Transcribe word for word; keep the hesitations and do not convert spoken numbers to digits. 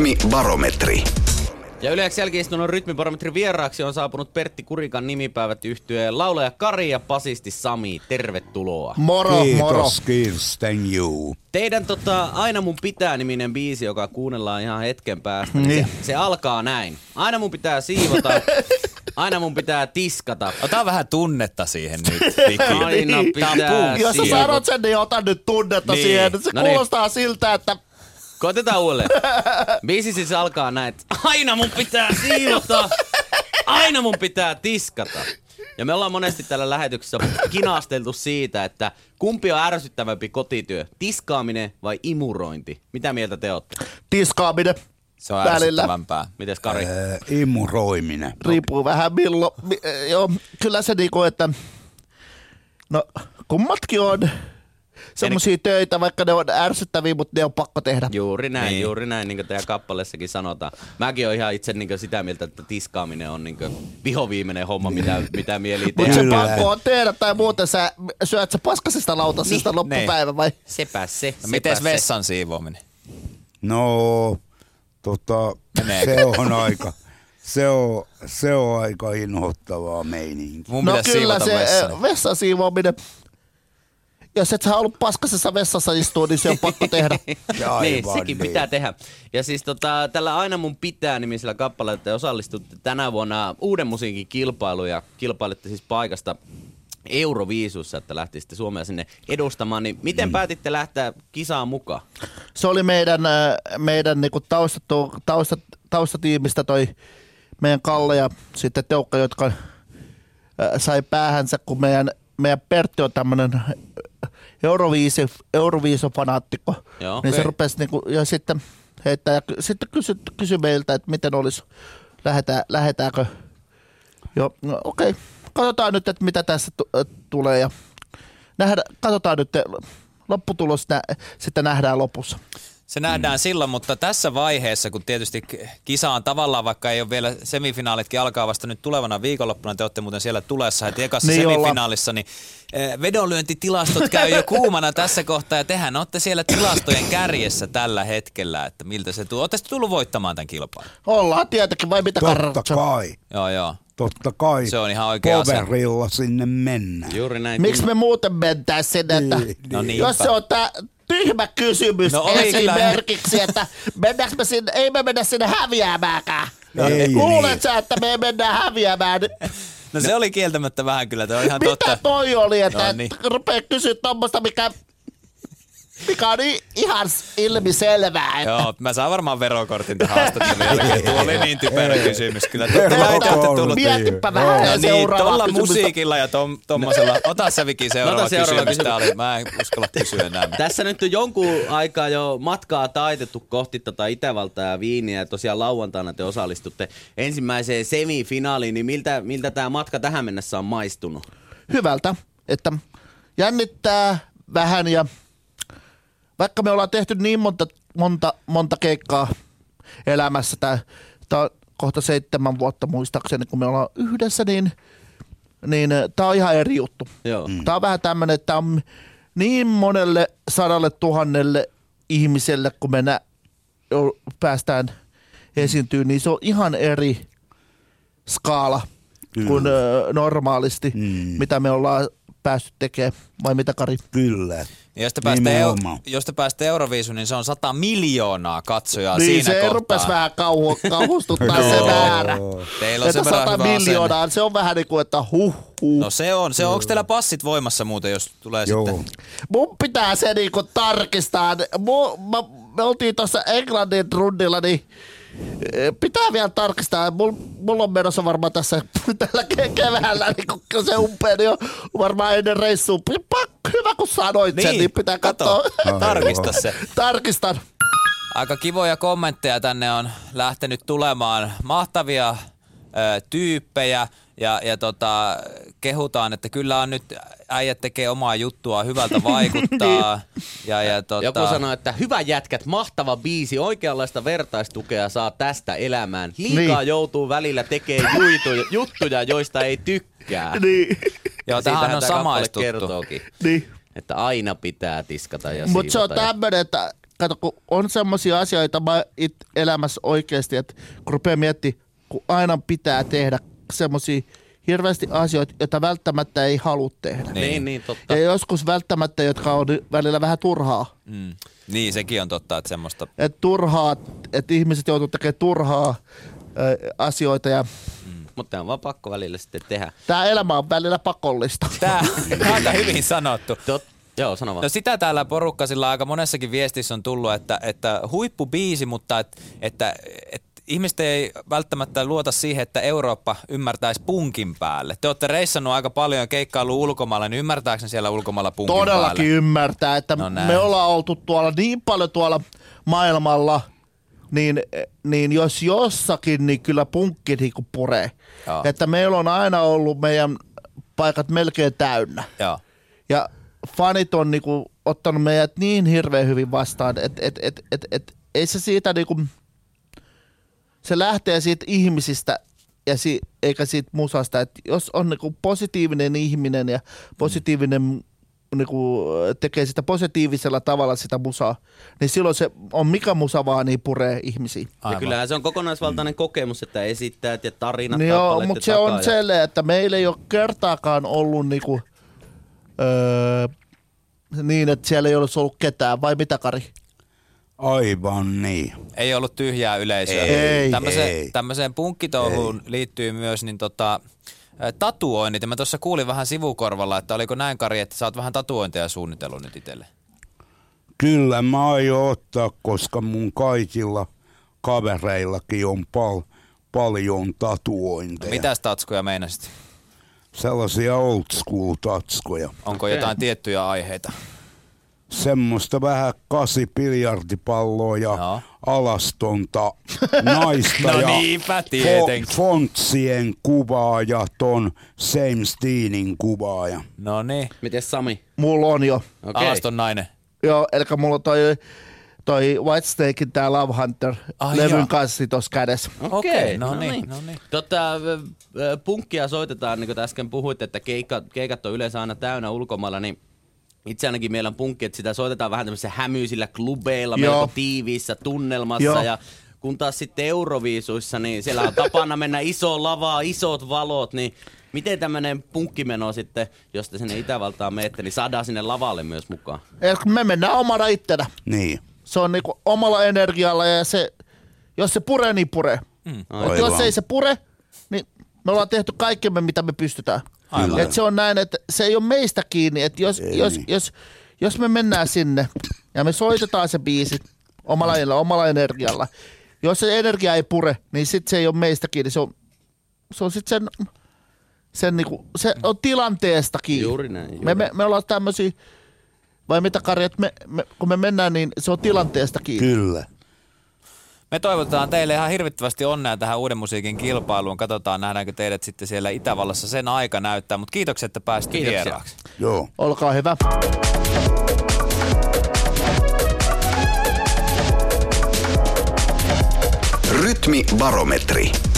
Rytmibarometri. Ja yleensä jälkiistunnon Rytmibarometrin vieraaksi on saapunut Pertti Kurikan Nimipäivät -yhtyeen laulaja Kari ja basisti Sami. Tervetuloa. Moro, Kiitos, moro. kiitos, thank you. Teidän tota, Aina mun pitää -niminen biisi, joka kuunnellaan ihan hetken päästä, niin se, se alkaa näin. Aina mun pitää siivota, aina mun pitää tiskata. Ota vähän tunnetta siihen nyt. Aina pitää Jos sä siivota. sanot sen, niin ota nyt tunnetta Niin. siihen. Se No niin. kuulostaa siltä, että... Koitetaan uudelleen. Biisi siis alkaa näin, että aina mun pitää siivota, aina mun pitää tiskata. Ja me ollaan monesti tällä lähetyksessä kinasteltu siitä, että kumpi on ärsyttävämpi kotityö, tiskaaminen vai imurointi? Mitä mieltä te olette? Tiskaaminen. Se on Välillä. ärsyttävämpää. Mites Kari? Ää, imuroiminen. Riippuu vähän milloin. Mi- joo, kyllä se niinku, että... No, kummatkin on semmosia töitä, vaikka ne on ärsyttäviä, mutta ne on pakko tehdä. Juuri näin, Niin. juuri näin, niin kuin teidän kappaleessakin sanotaan. Mäkin oon ihan itse niin sitä mieltä, että tiskaaminen on niin vihoviimeinen homma, mitä, mitä mieli Mutta tehdä. se Kyllä. pakko on tehdä, tai muuten sä syöt sä paskasesta lautasesta Niin, loppupäivä vai? Sepä se, No, mites sepä se. vessan siivoaminen? No, tota, Meneekö? se on aika, se on, se on aika inhottavaa meininkiä. Mun No pitäisi kyllä siivota se vessani. äh, vessan siivoaminen. Jos et sä ollut paskasessa vessassa istua, niin se on pakko tehdä. Aivan niin, sekin niin. pitää tehdä. Ja siis tota, tällä Aina mun pitää -nimisellä kappaleella te osallistutte tänä vuonna uuden musiikin kilpailuun ja kilpailette siis paikasta Euroviisussa, että lähtisitte Suomea sinne edustamaan. Niin miten mm. päätitte lähteä kisaan mukaan? Se oli meidän, äh, meidän niinku taustattu, taustat, taustatiimistä toi meidän Kalle ja sitten Teukka, jotka äh, sai päähänsä, kun meidän, meidän Pertti on tämmönen Euroviisi, Euroviiso-fanaattikko. Joo, niin se okei. rupesi niinku, ja sitten heittää ja ky- sitten kysy, kysy meiltä, että miten olisi, lähetään, lähetäänkö. Joo, no okei. Okay. Katsotaan nyt, että mitä tässä tu- äh, tulee ja nähdä, katsotaan nyt, lopputulos nä- sitten nähdään lopussa. Se nähdään mm. silloin, mutta tässä vaiheessa, kun tietysti kisa on tavallaan, vaikka ei ole vielä semifinaalitkin alkaa vasta nyt tulevana viikonloppuna, te olette muuten siellä tulessa heti ekassa Niin semifinaalissa, niin eh, vedonlyöntitilastot käy jo kuumana tässä kohtaa, ja tehän olette siellä tilastojen kärjessä tällä hetkellä, että miltä se tulee. Oletteko tullut voittamaan tämän kilpailun? Ollaan tietenkin, vai mitä Totta Karratsa? kai, Joo, joo. totta kai. Se on ihan oikea asia. Poverilla sinne mennään. Juuri näin. Miksi me muuten mentäis sinne, että Niin, No niin. jos se on tää tyhmä kysymys No oli kyllä. esimerkiksi, että mennäänkö me sinne, ei me mennä sinne häviämäänkään. Ei Luulet niin. sä, että me mennään häviämään? No se oli kieltämättä vähän kyllä, se on ihan Mitä totta. toi oli, että No niin. rupee kysyä tommoista, mikä, mikä on niin ihan ilmiselvää, että Joo, mä saan varmaan verokortin tähän haastattelun jälkeen. Tuo oli niin typerä kysymys kyllä. Te Verokortti. näitä olette tullut. mietipä Joo. vähän No ja niin, seuraavaa tuolla kysymystä. musiikilla ja tom, tommosella. Ota se Viki seuraava, Ota seuraava kysymys. kysymys. Tää oli, mä en uskalla kysyä enää. Tässä nyt on jonkun aikaa jo matkaa taitettu kohti tota Itävaltaa ja Viiniä, ja tosiaan lauantaina te osallistutte ensimmäiseen semifinaaliin, niin miltä, miltä tämä matka tähän mennessä on maistunut? Hyvältä, että jännittää vähän ja vaikka me ollaan tehty niin monta, monta, monta keikkaa elämässä, tää, tää on kohta seitsemän vuotta muistaakseni, kun me ollaan yhdessä, niin, niin tää on ihan eri juttu. Joo. Mm. Tää on vähän tämmönen, että on niin monelle sadalle tuhannelle ihmiselle, kun me nä, jo, päästään esiintyyn, niin se on ihan eri skaala Kyllä. kuin ö, normaalisti, Mm. mitä me ollaan päässyt tekemään. Vai mitä, Kari? Kyllä. Ja jos te pääsette, eu, Nimenomaan. jos te pääsette Euroviisuun, niin se on sata miljoonaa katsojaa Niin, siinä se kohtaa. rupesi vähän kauhu, kauhustuttaa se Joo. määrä. Teillä on Että sen verran sata hyvä miljoonaa, se on vähän niin kuin, että huh, huh. No se on. Se on. Onko teillä passit voimassa muuten, jos tulee Joo. sitten? Mun pitää se niinku tarkistaa. Mu, mä, me oltiin tuossa Englannin rundilla, niin eh, pitää vielä tarkistaa. Mulla mul on menossa varmaan tässä tällä ke- keväällä, niin kun se umpeen, niin on varmaan ennen reissua. Pakko, hyvä kun sanoit sen, niin pitää katsoa. Tarkista se. Tarkistan. Aika kivoja kommentteja tänne on lähtenyt tulemaan. Mahtavia ö, tyyppejä ja, ja tota, kehutaan, että kyllä on nyt äijät tekee omaa juttua, hyvältä vaikuttaa. ja, ja, tota, Joku sanoi, että hyvä jätkät, mahtava biisi, oikeanlaista vertaistukea saa tästä elämään. Liikaa Niin. joutuu välillä tekemään juttuja, juttuja, joista ei tykkää. Niin, Joo, tähän on Siitähän tää kappale samaistuttu. kertookin, niin. että aina pitää tiskata ja Mutta se on siivota ja- tämmöinen, että kato, kun on semmoisia asioita mä it elämässä oikeasti, että kun rupeaa miettimään, kun aina pitää tehdä semmoisia hirveästi asioita, joita välttämättä ei halua tehdä. Niin, niin, niin totta. Ja joskus välttämättä, jotka on välillä vähän turhaa. Mm. Niin, sekin on totta, että semmoista... Että turhaa, että ihmiset joutuu tekemään turhaa ä, asioita ja... Mm. Mutta on vaan pakko välillä sitten tehdä. Tää elämä on välillä pakollista. Tää, tää on hyvin sanottu. Tot, joo, sano vaan. No sitä täällä porukka sillä aika monessakin viestissä on tullut, että, että huippubiisi, mutta että, että, että ihmiset ei välttämättä luota siihen, että Eurooppa ymmärtäisi punkin päälle. Te olette reissannut aika paljon ja keikkaillut ulkomailla, niin ymmärtääkö ne siellä ulkomailla punkin Todellakin päälle? ymmärtää, että No me ollaan oltu tuolla niin paljon tuolla maailmalla, niin, niin jos jossakin, niin kyllä punkki niinku puree. Joo. Että meillä on aina ollut meidän paikat melkein täynnä. Joo. Ja fanit on niinku ottanut meidät niin hirveän hyvin vastaan, että et, et, et, et, ei se siitä niinku... Se lähtee siitä ihmisistä ja si, eikä siitä musasta. Et jos on niinku positiivinen ihminen ja positiivinen niinku, tekee sitä positiivisella tavalla sitä musaa, niin silloin se on mikä musa vaan, niin puree ihmisiä. Ja kyllähän se on kokonaisvaltainen mm. kokemus, että esittäjät ja tarinat. Niin joo, mutta se on ja... sellainen, että meillä ei ole kertaakaan ollut niinku, öö, niin, että siellä ei olisi ollut ketään. Vai mitä, Kari? Aivan niin. Ei ollut tyhjää yleisöä. Ei, Tämmöiseen, ei. tämmöiseen punkkitouhuun ei. liittyy myös niin tota, tatuoinnit. Ja mä tuossa kuulin vähän sivukorvalla, että oliko näin, Kari, että sä oot vähän tatuointeja suunnitellut nyt itselle. Kyllä mä aion ottaa, koska mun kaikilla kavereillakin on pal- paljon tatuointeja. No, mitäs tatskuja meinasit? Sellaisia old school tatskoja. Onko jotain tiettyjä aiheita? Semmoista vähän kasi biljardipalloa ja no. alastonta naista no ja niinpä tietenkin. Fo- fontsien kuvaa ja ton Same Steenin kuvaa. Ja. No niin. Mites Sami? Mulla on jo. Okay. Alaston nainen. Joo, eli mulla on toi, toi Whitesnakein tää Love Hunter ah, levyn joo. kanssa tossa kädessä. Okei, okay, no, no niin. No niin. Tota, punkkia soitetaan, niin kuin äsken puhuit, että keikka, keikat on yleensä aina täynnä ulkomailla, niin itse ainakin meillä on punkki, että sitä soitetaan vähän tämmöisissä hämyisillä klubeilla, Joo. melko tiiviissä tunnelmassa. Joo. Ja kun taas sitten Euroviisuissa, niin siellä on tapana mennä iso lavaa, isot valot, niin miten tämmöinen punkkimeno sitten, jos te sinne Itävaltaan menette, niin saadaan sinne lavalle myös mukaan? Eli me mennään omana ittenä. Niin. Se on niinku omalla energialla ja se, jos se puree, niin puree. Mm. Jos ei se pure, niin me ollaan tehty kaikkemme, mitä me pystytään. Et se on näin, että se ei ole meistä kiinni, että jos, jos, jos, jos me mennään sinne ja me soitetaan se biisi omalla, omalla energialla, jos se energia ei pure, niin sitten se ei ole meistä kiinni. Se on, se on sitten sen, sen niinku, se on tilanteesta kiinni. Juuri näin. Juuri. Me, me, me ollaan tämmöisiä, vai mitä, Kari, että me, me, kun me mennään, niin se on tilanteesta kiinni. Kyllä. Me toivotetaan teille ihan hirvittävästi onnea tähän uuden musiikin kilpailuun. Katsotaan, nähdäänkö teidät sitten siellä Itävallassa sen aika näyttää. Mutta kiitoksia, että pääsitte vieraaksi. Joo. Olkaa hyvä. Rytmibarometri.